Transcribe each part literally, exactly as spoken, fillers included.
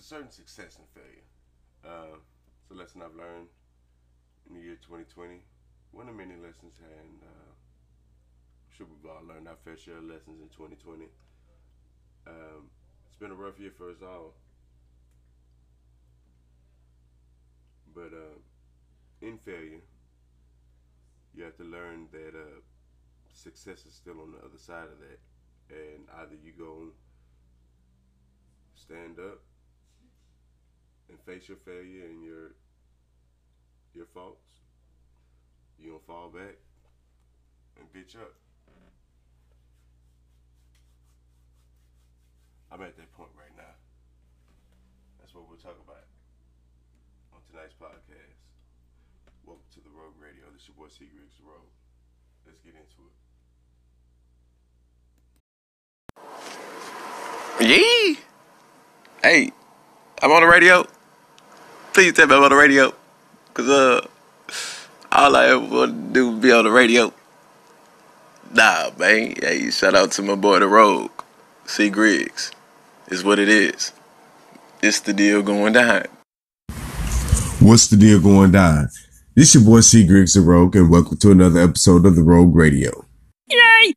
certain success in failure. Uh, it's a lesson I've learned in the year twenty twenty. One of many lessons, and uh, I'm sure we've all learned our fair share of lessons in twenty twenty. Um, it's been a rough year for us all. But uh, in failure, you have to learn that uh, success is still on the other side of that. And either you go stand up and face your failure and your your faults, you don't fall back and bitch up. I'm at that point right now. That's what we'll talk about on tonight's podcast. Welcome to the Rogue Radio. This is your boy C. Griggs, the Rogue. Let's get into it. Yee! Hey, I'm on the radio. Please tell me I'm on the radio. Cause uh, all I ever want to do is be on the radio. Nah, man. Hey, shout out to my boy the Rogue, C. Griggs. It's what it is. It's the deal going down. What's the deal going down? This your boy C. Griggs the Rogue, and welcome to another episode of the Rogue Radio. Yay!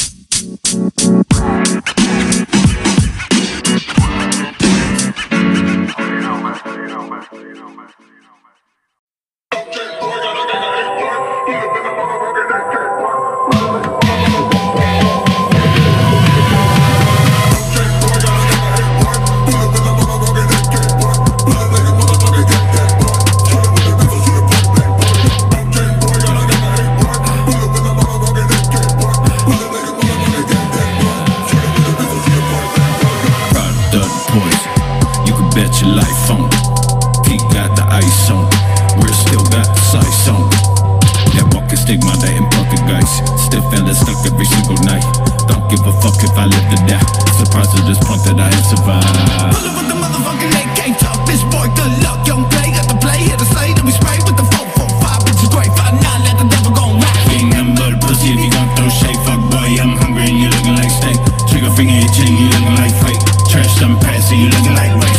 Bet your life on. He got the ice on. We're still got the size on. That walking stigma, that in pocket guys. Still feeling stuck every single night. Don't give a fuck if I live to die. Surprised at this point that I have survived. Pulling with the motherfucking A K talk. Bitch boy, good luck, young play. Got the play, hit the slay, then we spray with the four four five. Bitch is great, five nine, let the devil gon' ride. Ain't nothing but a pussy if you gon' throw shade. Fuck boy, I'm hungry and you looking like steak. Trigger finger itching, you looking like fake. Trash them passing, you looking like waste.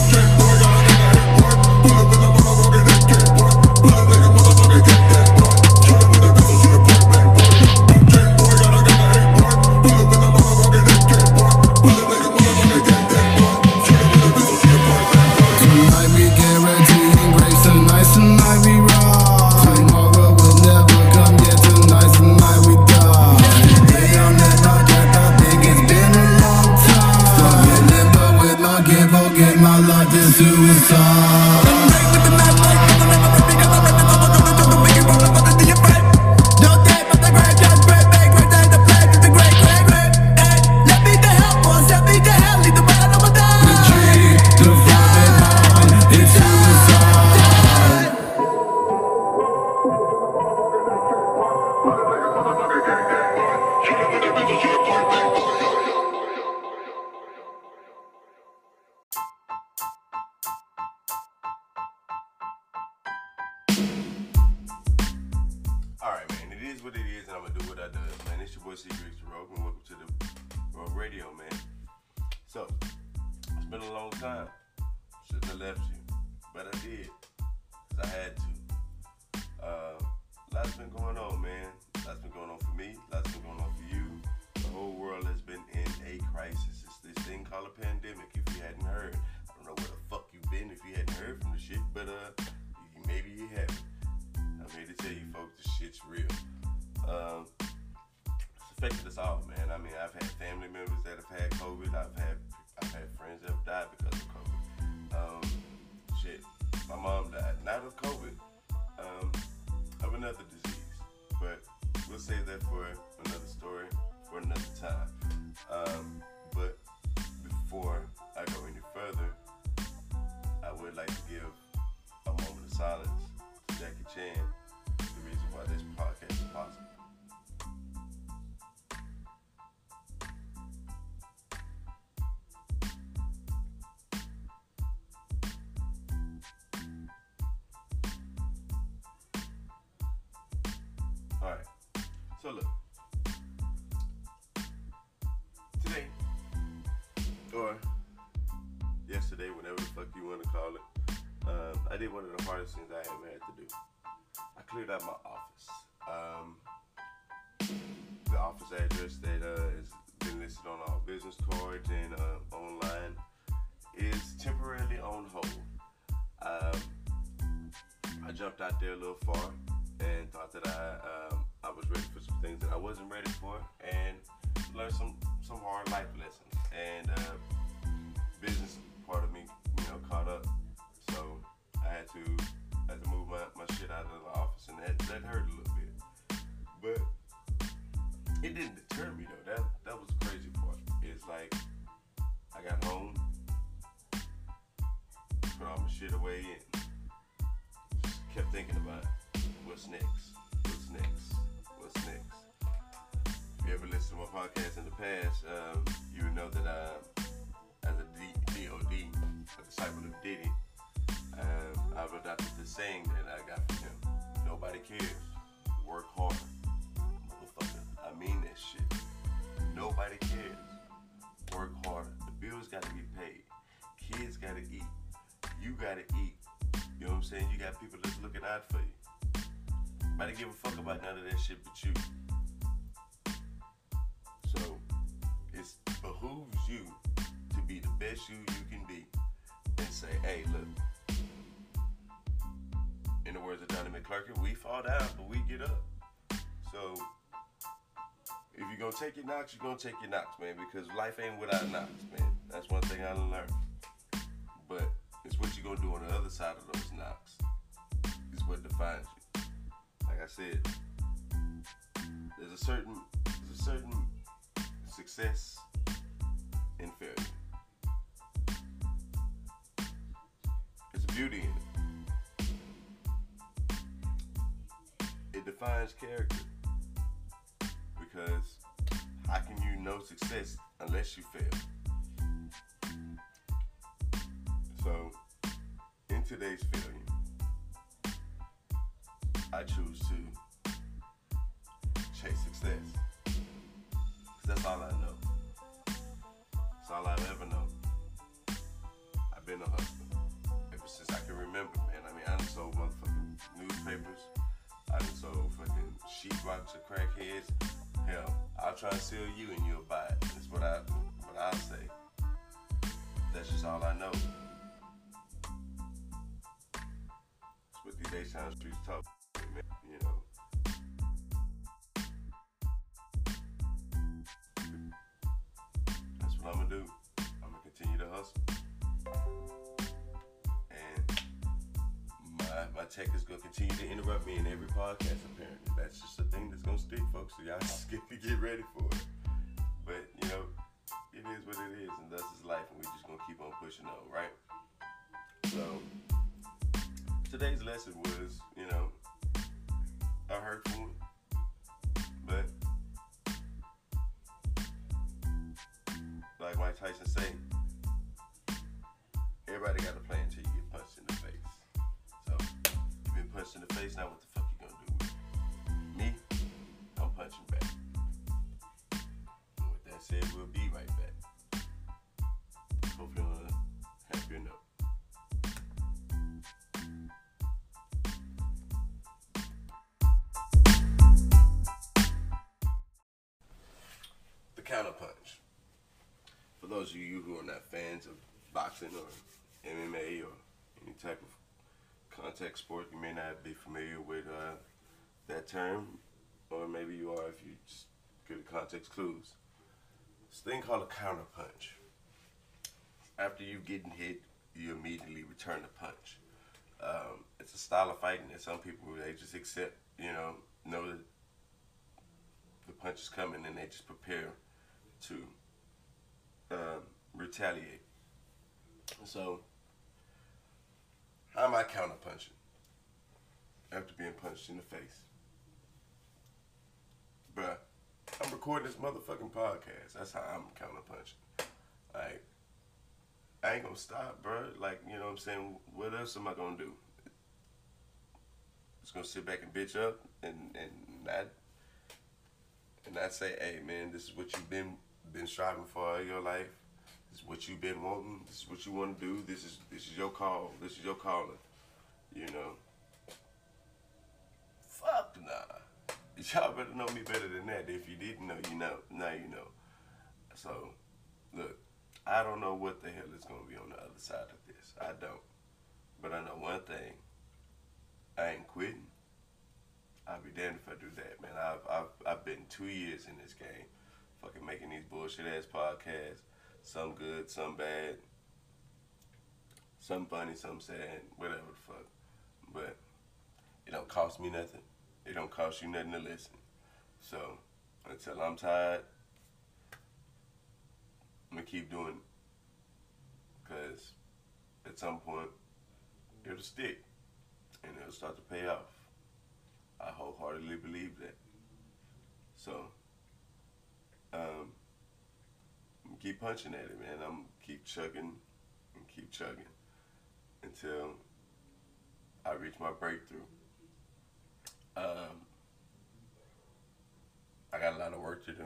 So look, today, or yesterday, whenever the fuck call it. Um, I did one of the hardest things I ever had to do. I cleared out my office. Um, the office address that uh, has been listed on all business cards and uh, online is temporarily on hold. Um, I jumped out there a little far and thought that I um, I was ready for some things that I wasn't ready for, and learned some some hard life lessons. And uh, business part of me, you know, caught up. So I had to had to move my, my shit out of the office, and that, that hurt a little bit. But it didn't deter me though. That that was the crazy part. It's like I got home, put all my shit away, and just kept thinking about what's next, what's next, what's next. If you ever listened to my podcast in the past, um, you would know that uh, as a D- D O D, a disciple of Diddy, um, I've adopted the saying that I got from him. Nobody cares. Work hard. Motherfucker, I mean that shit. Nobody cares. Work harder. The bills gotta be paid. Kids gotta eat. You gotta eat. You know what I'm saying? You got people that's looking out for you. Nobody give a fuck about none of that shit but you. So, it behooves you to be the best you you can be and say, hey, look, in the words of Donnie McClurkin, we fall down, but we get up. So, if you're gonna take your knocks, you're gonna take your knocks, man, because life ain't without knocks, man. That's one thing I learned. But it's what you're gonna do on the other side of those knocks is what defines you. Like I said, there's a certain there's a certain success in failure. There's a beauty in it. It defines character. Because how can you know success unless you fail? So, in today's failure, I choose to chase success. Because that's all I know. That's all I've ever known. I've been a hustler ever since I can remember, man. I mean, I done sold motherfucking newspapers. I done sold fucking sheetrocks to crackheads. Hell, I'll try to sell you and you'll buy it. That's what I what I'll say. That's just all I know. That's what these H-Town streets talk about, man. You know. That's what I'm gonna do. I'm gonna continue to hustle. And my my tech is gonna continue to interrupt me in every podcast, apparently. That's just a thing that's gonna stick, folks. So y'all just get to get ready for it. But you know, it is what it is, and thus is life, and we just gonna keep on pushing on, right? So today's lesson was, you know, a hurtful one, but like Mike Tyson say, everybody got a plan until you get punched in the face. So you've been punched in the face, now what the fuck you gonna do with it? Me, I'm punching back. And with that said, we'll be right back. Hopefully on a happier note. The counterpunch. For those of you who are not fans of boxing or M M A or any type of contact sport, you may not be familiar with uh, that term, or maybe you are if you just good at context clues. This thing called a counterpunch. After you getting hit, you immediately return the punch. Um, it's a style of fighting that some people, they just accept, you know, know that the punch is coming and they just prepare to uh, retaliate. So, how am I counterpunching after being punched in the face? Bruh, I'm recording this motherfucking podcast. That's how I'm counterpunching. Like, I ain't gonna stop, bruh. Like, you know what I'm saying? What else am I gonna do? Just gonna sit back and bitch up and, and not and not say, hey man, this is what you've been been striving for all your life. This is what you've been wanting. This is what you want to do. This is this is your call. This is your calling. You know. Fuck nah. Y'all better know me better than that. If you didn't know, you know. Now you know. So, look, I don't know what the hell is gonna be on the other side of this. I don't. But I know one thing. I ain't quitting. I'll be damned if I do that, man. I've I've I've been two years in this game, fucking making these bullshit ass podcasts. Some good, some bad, some funny, some sad, whatever the fuck. But it don't cost me nothing. It don't cost you nothing to listen. So until I'm tired, I'm gonna keep doing it. Cause at some point it'll stick and it'll start to pay off. I wholeheartedly believe that. So, um, keep punching at it, man. I'm keep chugging and keep chugging until I reach my breakthrough. Um, I got a lot of work to do.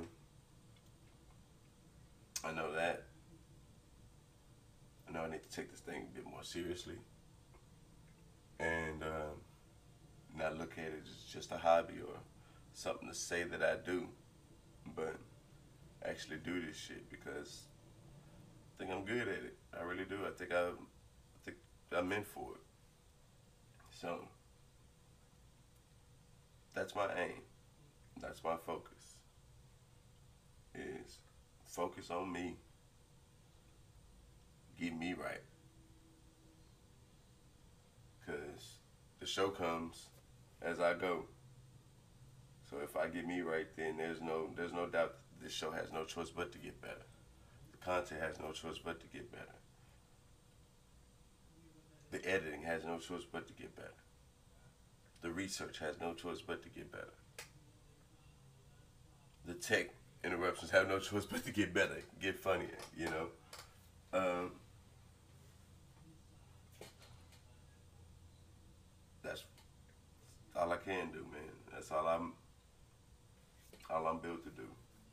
I know that. I know I need to take this thing a bit more seriously. And, um, not look at it as just a hobby or something to say that I do, but actually do this shit because I think I'm good at it. I really do. I think I, I think I'm meant for it. So that's my aim. That's my focus. Is focus on me. Get me right. Cause the show comes as I go. So if I get me right, then there's no there's no doubt this show has no choice but to get better. The content has no choice but to get better. The editing has no choice but to get better. The research has no choice but to get better. The tech interruptions have no choice but to get better, get funnier, you know. Um, that's all I can do, man. That's all I'm all I'm built to do.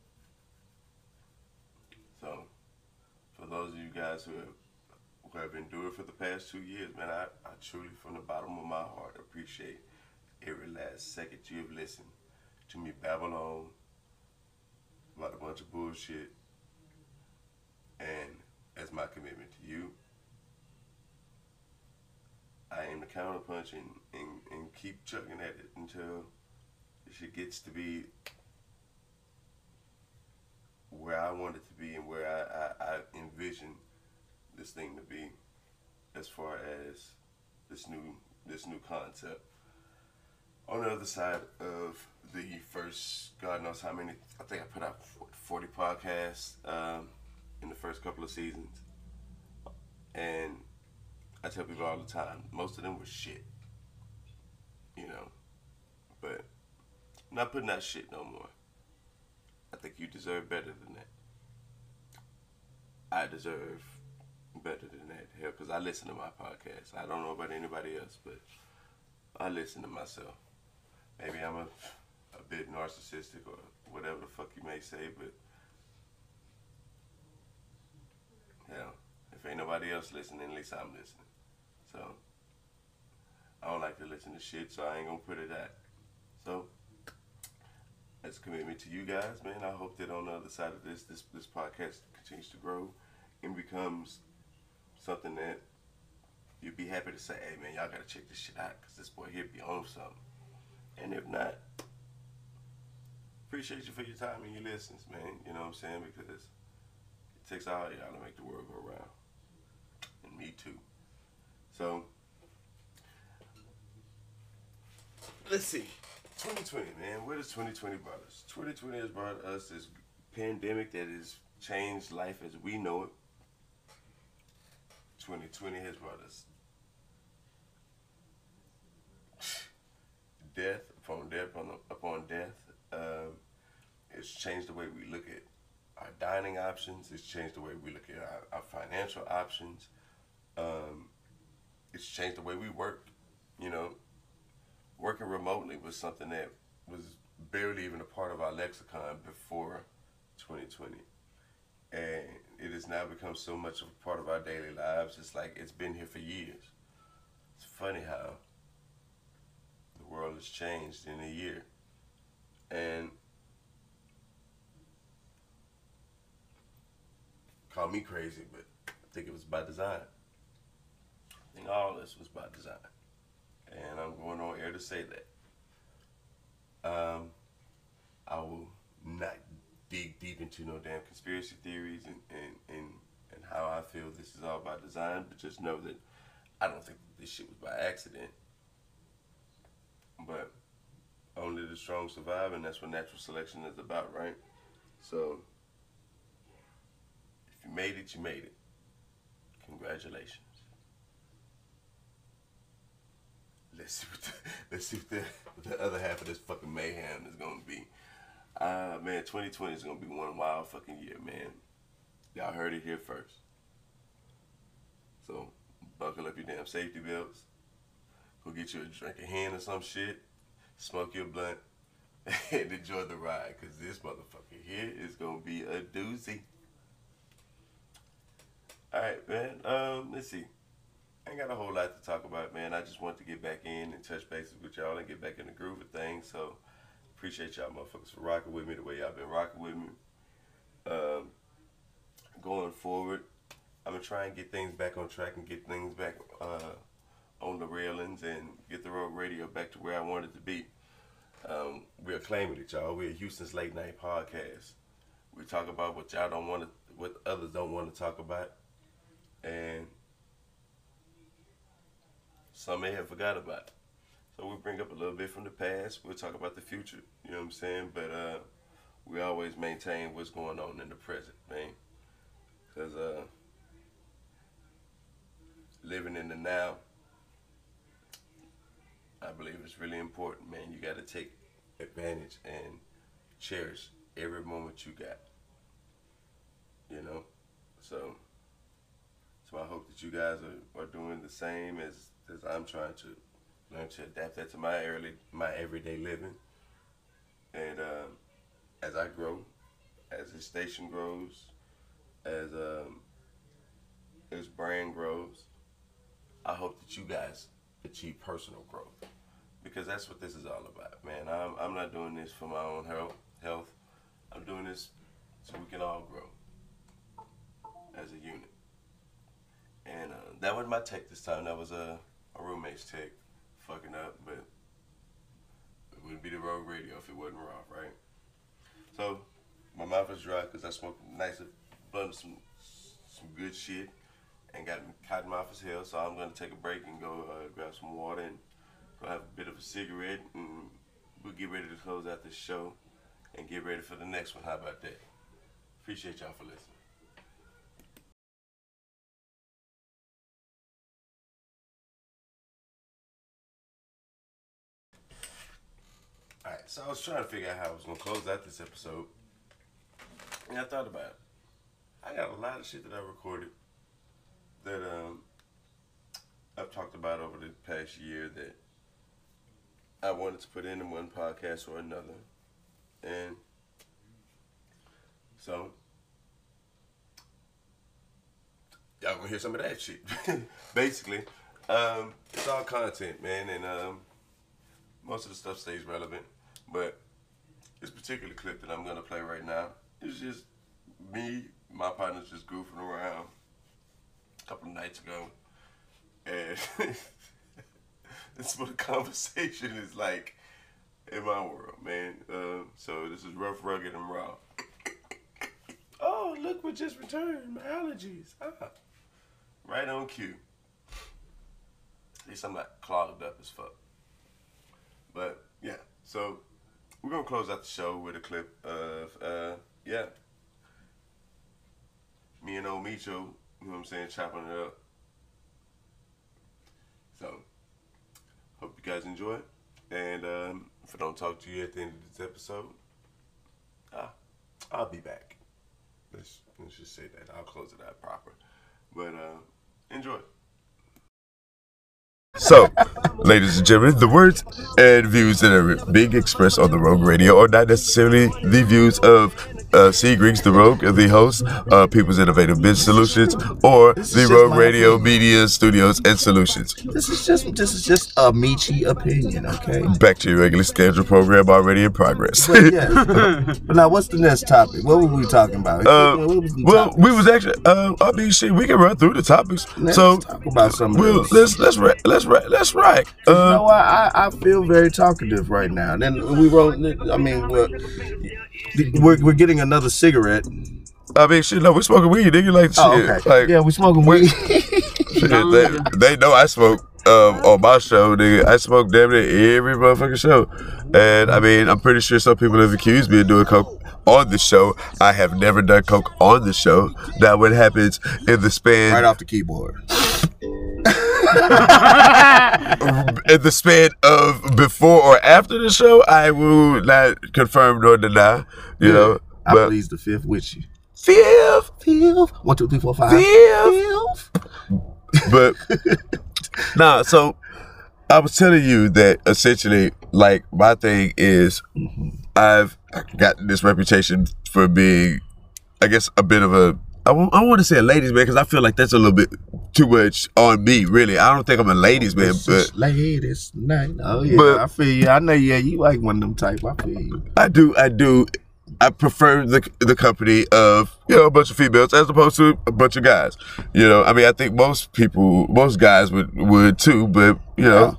So, for those of you guys who have, who have endured for the past two years, man, I, I truly, from the bottom of my heart, appreciate every last second you have listened to me babble on about a bunch of bullshit. And as my commitment to you, I aim to counterpunch and, and, and keep chugging at it until shit gets to be where I want it to be and where I, I, I envision this thing to be as far as this new this new concept. On the other side of the first, God knows how many, I think I put out forty podcasts um, in the first couple of seasons. And I tell people all the time, most of them were shit. You know, but I'm not putting out shit no more. I think you deserve better than that. I deserve better than that. Hell, because I listen to my podcast. I don't know about anybody else, but I listen to myself. Maybe I'm a, a bit narcissistic or whatever the fuck you may say, but hell, if ain't nobody else listening, at least I'm listening. So, I don't like to listen to shit, so I ain't gonna put it out. So, as a commitment to you guys, man, I hope that on the other side of this, this, this podcast continues to grow and becomes something that you'd be happy to say, hey man, y'all gotta check this shit out, because this boy here be on something. And if not, appreciate you for your time and your listens, man. You know what I'm saying? Because it takes all y'all to make the world go round. And me too. So, let's see. twenty twenty, man. Where does twenty twenty brought us? twenty twenty has brought us this pandemic that has changed life as we know it. twenty twenty has brought us death upon death upon, upon death. Um, it's changed the way we look at our dining options. It's changed the way we look at our, our financial options. Um, it's changed the way we work. You know, working remotely was something that was barely even a part of our lexicon before twenty twenty. And it it's now become so much of a part of our daily lives. It's like it's been here for years. It's funny how the world has changed in a year. And call me crazy, but I think it was by design. I think all this was by design. And I'm going on air to say that. Um, I will not dig deep into no damn conspiracy theories and, and, and, and how I feel this is all by design, but just know that I don't think this shit was by accident. But only the strong survive, and that's what natural selection is about, right? So, if you made it, you made it. Congratulations. Let's see what the, let's see what the, what the other half of this fucking mayhem is gonna be. Uh, man, twenty twenty is gonna be one wild fucking year, man. Y'all heard it here first. So, buckle up your damn safety belts. Go get you a drink of hand or some shit. Smoke your blunt. And enjoy the ride. Because this motherfucker here is gonna be a doozy. Alright, man. Um, let's see. I ain't got a whole lot to talk about, man. I just want to get back in and touch bases with y'all and get back in the groove of things. So, appreciate y'all motherfuckers for rocking with me the way y'all been rocking with me. Um, going forward, I'm going to try and get things back on track and get things back uh, on the railings and get the Rogue Radio back to where I want it to be. Um, we're claiming it, y'all. We're Houston's Late Night Podcast. We talk about what y'all don't want to, what others don't want to talk about. And some may have forgot about it. So we bring up a little bit from the past. We'll talk about the future, you know what I'm saying? But uh, we always maintain what's going on in the present, man. Because uh, living in the now, I believe it's really important, man. You got to take advantage and cherish every moment you got, you know? So, so I hope that you guys are, are doing the same as, as I'm trying to learn to adapt that to my early, my everyday living. And um, as I grow, as this station grows, as um, this brand grows, I hope that you guys achieve personal growth, because that's what this is all about, man. I'm I'm not doing this for my own health. Health. I'm doing this so we can all grow as a unit. And uh, that wasn't my tech this time. That was a, a roommate's tech fucking up, but it wouldn't be the Rogue Radio if it wasn't raw, right? So my mouth is dry because I smoked a nice blunt of some some good shit and got cotton mouth as hell. So I'm gonna take a break and go uh, grab some water and go have a bit of a cigarette, and we'll get ready to close out this show and get ready for the next one. How about that? Appreciate y'all for listening. Alright, so I was trying to figure out how I was going to close out this episode, and I thought about it. I got a lot of shit that I recorded that um, I've talked about over the past year that I wanted to put in in one podcast or another. And so, y'all gonna hear some of that shit. Basically, um, it's all content, man, and um, most of the stuff stays relevant. But this particular clip that I'm gonna play right now is just me, my partners just goofing around a couple of nights ago, and this is what the conversation is like in my world, man. Um, so this is rough, rugged, and raw. Oh, look what just returned. My allergies. Ah. Right on cue. At least I'm not clogged up as fuck. But, yeah. So, we're going to close out the show with a clip of, uh, yeah. Me and old Micho, you know what I'm saying, chopping it up. So, hope you guys enjoy it. And um, if I don't talk to you at the end of this episode, ah, I'll be back. Let's, let's just say that. I'll close it out proper. But uh, enjoy. So, ladies and gentlemen, the words and views that are being expressed on the Rogue Radio are not necessarily the views of uh, C. Griggs, the Rogue, the host of People's Innovative Business Solutions, or the Rogue Radio Media Studios and Solutions. This is just this is just a Michi opinion, okay? Back to your regular scheduled program already in progress. But yeah. But now, what's the next topic? What were we talking about? Uh, what was the well, topics? we was actually. Uh, I mean, shit, we can run through the topics. Let's so talk about something we'll, else. let's let's ra- let's ra- let's rack. Uh, You know what? I, I feel very talkative right now. Then we wrote. I mean, we're we're, we're getting another cigarette. I mean, shit. No, we smoking weed, nigga. Like shit. Oh, okay. Like, yeah, we smoking weed. shit, they, they know I smoke um, on my show, nigga. I smoke damn near every motherfucking show, and I mean, I'm pretty sure some people have accused me of doing coke on the show. I have never done coke on the show. Now, what happens in the span? Right off the keyboard. In the span of before or after the show, I will not confirm nor deny. You know, I but please the fifth with you. fifth, Fifth. One, two, three, four, five. fifth. But nah. So I was telling you that essentially, like, my thing is, I've gotten this reputation for being, I guess, a bit of a. I w- I want to say a ladies man because I feel like that's a little bit too much on me. Really, I don't think I'm a ladies man, It's but just ladies night. Oh yeah, But- I feel you. I know. Yeah, you like one of them type. I feel you. I do, I do. I prefer the the company of, you know, a bunch of females as opposed to a bunch of guys. You know, I mean, I think most people, most guys would would too, but you know,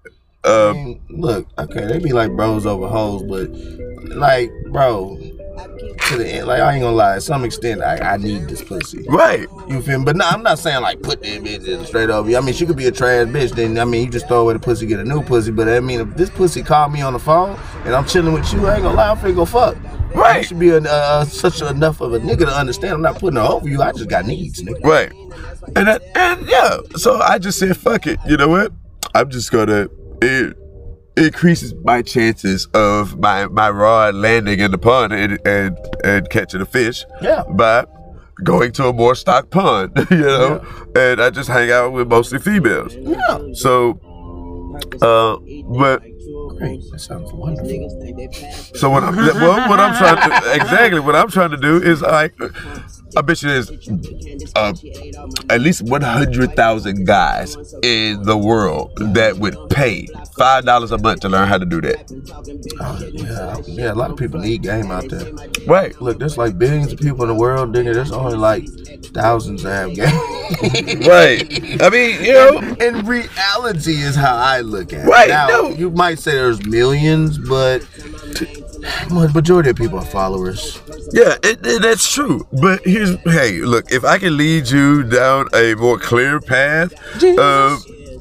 I um, mean, look, okay, they be like bros over hoes, but like, bro, to the end, like I ain't gonna lie. To some extent, I, I need this pussy. right, You feel me? But no, I'm not saying like put that bitch in straight over you. I mean, she could be a trash bitch. Then I mean, you just throw away the pussy, get a new pussy. But I mean, if this pussy called me on the phone and I'm chilling with you, I ain't gonna lie, I'm finna go fuck. Right. You should be a, uh, such enough of a nigga to understand. I'm not putting her over you. I just got needs, nigga. right, and that, and yeah. So I just said, fuck it. You know what? I'm just gonna. It, increases my chances of my, my rod landing in the pond and, and and catching a fish. Yeah. By going to a more stocked pond, you know, and I just hang out with mostly females. Yeah. So, uh, but Great. That sounds wonderful. so what I'm well, what I'm trying to exactly what I'm trying to do is like, I bet you there's uh, at least one hundred thousand guys in the world that would pay five dollars a month to learn how to do that. Oh, yeah, yeah. A lot of people need game out there. Right. Look, there's like billions of people in the world, nigga. There's only like thousands that have game. Right. I mean, you know. In reality, is how I look at it. Right, Now, no. you might say there's millions, but the majority of people are followers. Yeah, it, it, that's true. But here's, hey, look, if I can lead you down a more clear path, uh,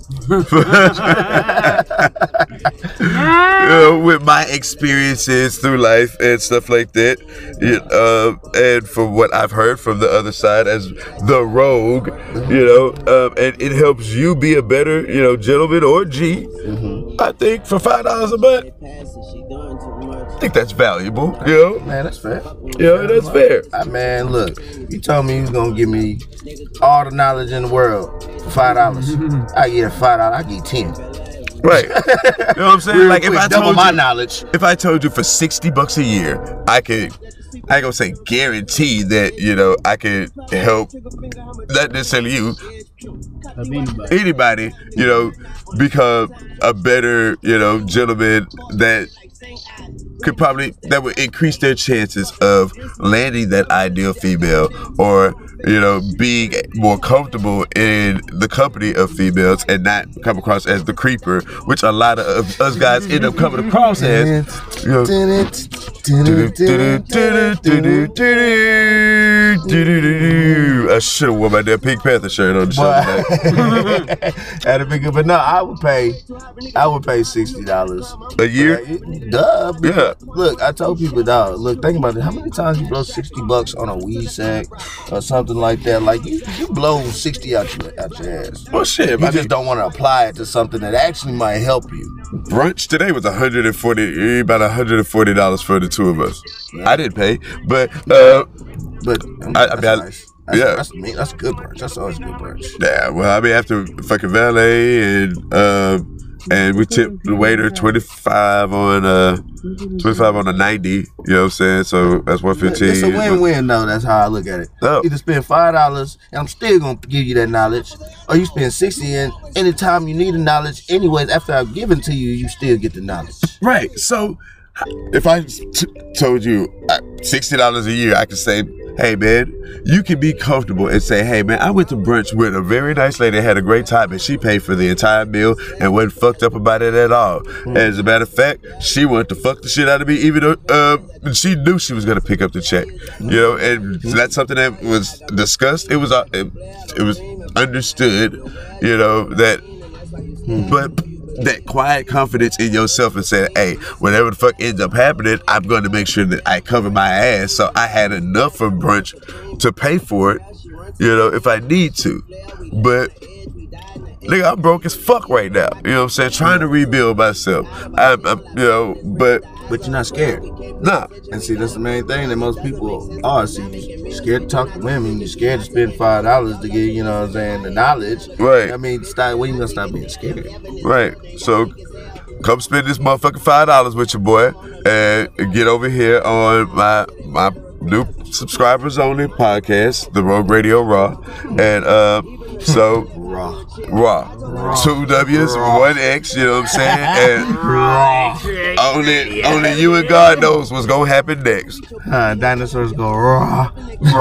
you know, with my experiences through life and stuff like that, you- uh, and from what I've heard from the other side as the rogue, you know, um, and it helps you be a better, you know, gentleman or G. I think for five dollars a month, I think that's valuable, you know. Man, that's fair. Yeah, that's fair. Ah, man, look, you told me you was gonna give me all the knowledge in the world for five dollars. I get it five dollars. I get ten. Right. You know what I'm saying? Real Like if quick, I double told my you, knowledge. if I told you for sixty bucks a year, I could, I ain't gonna say guarantee that, you know, I could help, not necessarily you, anybody, you know, become a better, you know, gentleman that could probably, that would increase their chances of landing that ideal female, or, you know, being more comfortable in the company of females and not come across as the creeper, which a lot of us guys end up coming across as. You know, I should have worn my damn Pink Panther shirt on the show today. That'd be good, but no, I would pay. I would pay sixty dollars A year? Duh. Yeah. Look, I told people, dog. Look, think about it. How many times you blow sixty bucks on a weed sack or something like that? Like you, you blow sixty out your out your ass. Well, shit, You my just don't want to apply it to something that actually might help you. brunch today was one hundred forty, about one hundred forty dollars for the two of us. I didn't pay, but uh, But um, I- I that's mean, I- nice. That's, yeah. that's, me. That's good brunch. That's always good brunch. yeah, well, I mean, after fucking valet and uh, and we tipped the waiter twenty-five on uh twenty-five on the ninety. You know what I'm saying? So that's one fifteen. It's a win-win though. That's how I look at it. Oh. Either spend five dollars and I'm still gonna give you that knowledge, or you spend sixty and anytime you need the knowledge, anyways, after I've given to you, you still get the knowledge. Right. So if I t- told you uh, sixty dollars a year, I could say, hey man, you can be comfortable and say, hey man, I went to brunch with a very nice lady, had a great time, and she paid for the entire meal and wasn't fucked up about it at all. Mm. As a matter of fact, she wanted to fuck the shit out of me, even though uh, she knew she was gonna pick up the check. You know, and that's something that was discussed. It was uh, it, it was understood. You know that, mm. but. That quiet confidence in yourself and saying, hey, whatever the fuck ends up happening, I'm going to make sure that I cover my ass. So I had enough for brunch to pay for it, you know, if I need to. But, nigga, I'm broke as fuck right now. You know what I'm saying? Trying to rebuild myself. I'm, I'm you know, but. But you're not scared. Nah. And see, that's the main thing that most people are. See, you're scared to talk to women. You're scared to spend five dollars to get, you know what I'm saying, the knowledge. Right. I mean, stop, when you gonna stop being scared? Right. So, come spend this motherfucking five dollars with your boy and get over here on my my new subscribers only podcast, The Rogue Radio Raw. And uh, so Raw. Raw. Raw. Two W's, Raw. One X, you know what I'm saying? And Raw. Only only you and God knows what's gonna happen next. Uh, dinosaurs go raw.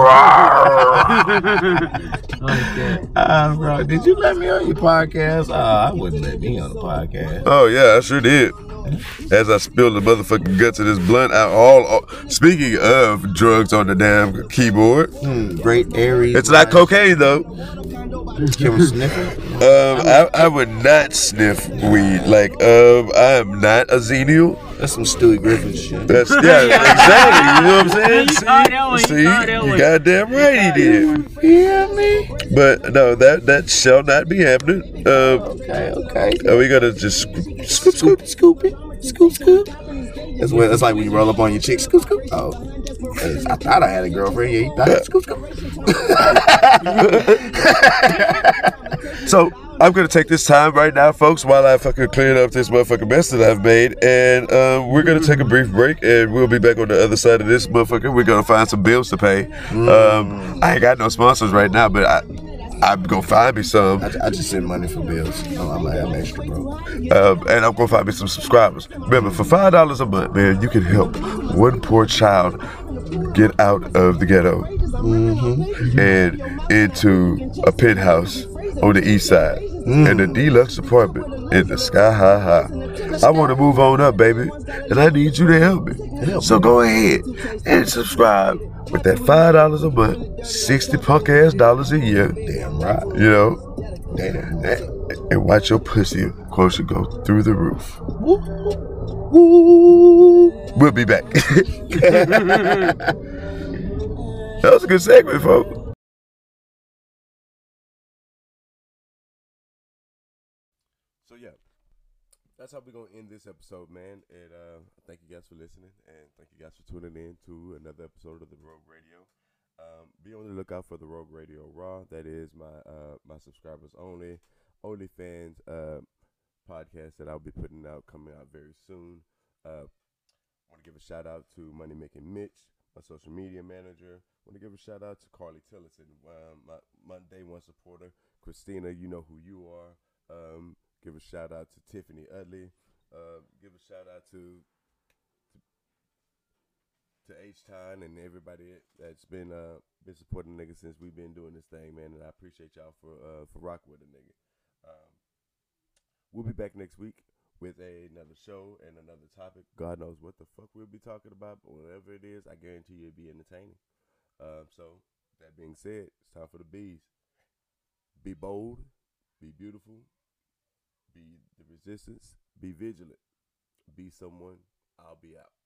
Okay. Uh, bro, did you let me on your podcast? Uh, I wouldn't let me on the podcast. Oh yeah, I sure did. As I spilled the motherfucking guts of this blunt out, all, all speaking of drugs on the damn keyboard. Mm, great Aries. It's not cocaine though. Can we sniff it? Um, I, I would not sniff weed. Like, um, I am not a xenial. That's some Stewie Griffin shit. That's yeah, exactly. You know what I'm saying? See, see, you goddamn right he did. You hear me? But no, that that shall not be happening. Um, okay, okay. Are we gonna just scoop, scoop, scoop, scoop it, scoop, scoop? That's when that's like when you roll up on your chick, scoop, scoop. Oh, I thought I had a girlfriend. Yeah, you thought I had scoop, scoop. So I'm gonna take this time right now, folks, while I fucking clean up this motherfucking mess that I've made, and um, we're gonna take a brief break, and we'll be back on the other side of this motherfucker. We're gonna find some bills to pay. Mm. Um, I ain't got no sponsors right now, but I. I'm gonna find me some. I, I just send money for bills. Oh, I'm, I'm extra broke. Um, and I'm gonna find me some subscribers. Remember, for five dollars a month, man, you can help one poor child get out of the ghetto mm-hmm. and into a penthouse on the east side mm. and a deluxe apartment in the sky high high. I want to move on up, baby, and I need you to help me. Help so me. Go ahead and subscribe. With that five dollars a month, sixty punk ass dollars a year. Damn right. You know? Damn. And, and watch your pussy quotient go through the roof. Woo. Woo. We'll be back. That was a good segment, folks. So yeah. That's how we're going to end this episode, man. And uh, thank you guys for listening. And thank you guys for tuning in to another episode of The Rogue Radio. Um, be on the lookout for The Rogue Radio Raw. That is my uh, my subscribers only, OnlyFans uh, podcast that I'll be putting out, coming out very soon. Uh, I want to give a shout out to Money Making Mitch, my social media manager. I want to give a shout out to Carly Tillison, uh, my, my day one supporter. Christina, you know who you are. Um, Give a shout out to Tiffany Utley. Uh, give a shout out to to, to H-Time and everybody that's been uh been supporting the nigga since we've been doing this thing, man. And I appreciate y'all for uh for rocking with the nigga. Um, we'll be back next week with a, another show and another topic. God knows what the fuck we'll be talking about, but whatever it is, I guarantee you it'll be entertaining. Um, so that being said, it's time for the bees. Be bold. Be beautiful. Be the resistance. Be vigilant. Be someone. I'll be out.